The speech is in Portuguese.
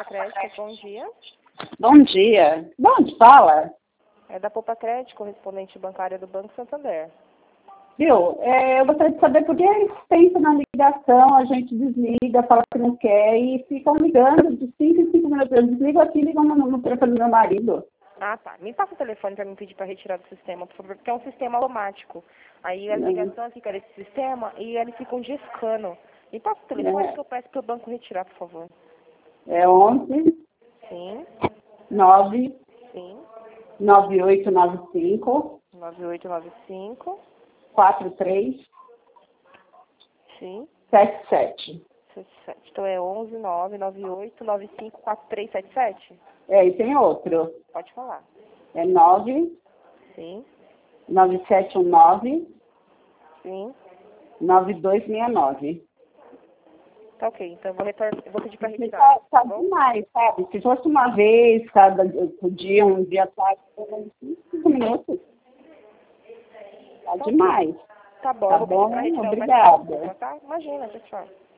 Poupa Crédito, bom dia. Bom dia. De onde fala? É da Poupa Crédito, correspondente bancária do Banco Santander. Viu? Eu gostaria de saber por que a insistência na ligação, a gente desliga, fala que não quer e ficam ligando de 5 em 5 minutos. Eu desligo aqui e ligo no telefone do meu marido. Ah, tá. Me passa o telefone para me pedir para retirar do sistema, por favor, porque é um sistema automático. Aí as ligações ficam nesse sistema e eles ficam discando. Me passa o telefone que eu peço para o banco retirar, por favor. É 11 Sim, 9 sim. 9895 9895. 43 Sim. 77. 77. Então é 11 99895 4377? E tem outro. Pode falar. É 9 Sim, 9719 sim. 9269. Tá ok. Então eu vou pedir para retirar. Tá Bom? demais, sabe? Se fosse uma vez, cada dia, um dia atrás, 5 minutos. Tá Tá ok. demais. Tá bom, Tá eu vou pedir para bom? retirar o mais rápido Obrigada. possível, tá? Imagina, tchau, tchau.